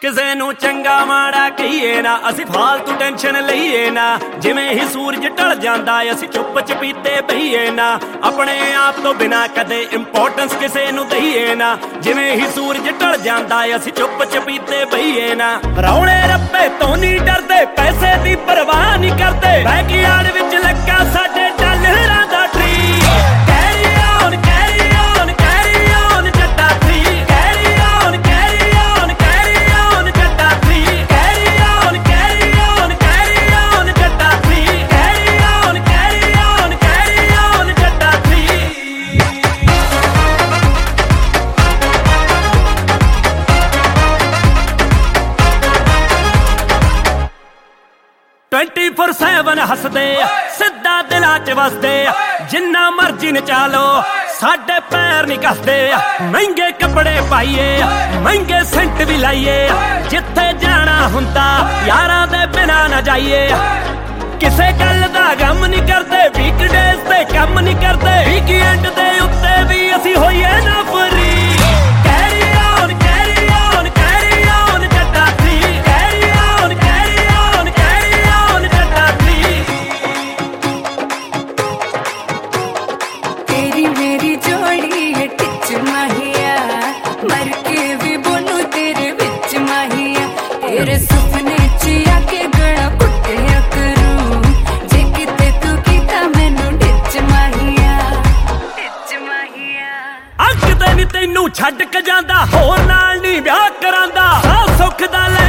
ਕਿਸੇ ਨੂੰ ਚੰਗਾ ਮਾੜਾ ਕਹੀਏ ਨਾ, ਅਸੀਂ ਫਾਲਤੂ ਟੈਨਸ਼ਨ ਲਈਏ ਨਾ। ਜਿਵੇਂ ਹੀ ਸੂਰਜ ਢਲ ਜਾਂਦਾ ਅਸੀਂ ਚੁੱਪ ਚਪੀਤੇ ਬਹੀਏ ਨਾ। ਆਪਣੇ ਆਪ ਤੋਂ ਬਿਨਾਂ ਕਦੇ ਇੰਪੋਰਟੈਂਸ ਕਿਸੇ ਨੂੰ ਦਈਏ ਨਾ। ਜਿਵੇਂ ਹੀ ਸੂਰਜ ਢਲ ਜਾਂਦਾ ਅਸੀਂ ਚੁੱਪ ਚਪੀਤੇ ਬਹੀਏ ਨਾ। ਰੌਲੇ ਰੱਪੇ ਤੋਂ ਨਹੀਂ ਡਰਦੇ, ਪੈਸੇ ਦੀ ਪਰਵਾਹ ਨਹੀਂ ਕਰਦੇ। ਬੈਕਯਾਰਡ ਵਿੱਚ ਲੱਗਾ ਸਾਡੇ ਡਾਲਰਾਂ ਦਾ ਟਰੀ। ਹੱਸਦੇ ਸਿੱਧਾ ਦਿਲਾਂ 'ਚ ਵਸਦੇ, ਜਿੰਨਾ ਮਰਜ਼ੀ ਨਚਾ ਲੋ ਸਾਡੇ ਪੈਰ ਨਹੀਂ ਕੱਸਦੇ। ਮਹਿੰਗੇ ਕੱਪੜੇ ਪਾਈਏ, ਮਹਿੰਗੇ ਸੈਂਟ ਵੀ ਲਾਈਏ, ਜਿੱਥੇ ਜਾਣਾ ਹੁੰਦਾ ਯਾਰਾਂ ਦੇ ਬਿਨਾਂ ਨਾ ਜਾਈਏ। ਕਿਸੇ ਗੱਲ ਦਾ ਗਮ ਨਹੀਂ ਕਰਦੇ, ਵੀਕਡੇਜ਼ ਤੇ ਕੰਮ ਨਹੀਂ ਕਰਦੇ। ਵੀਕਐਂਡ ਦੇ ਉੱਤੇ ਵੀ ਅਸੀਂ ਹੋਈਏ ਨਾ ਫਰੀ। तेरे सुपने च आके गड़ा कुटिया करूं, जे किते तू कीता मैनू डिच माहिया। अग ते नी तैनू छड्ड के जांदा, होर नाल नी ब्याह करांदा। सुख दा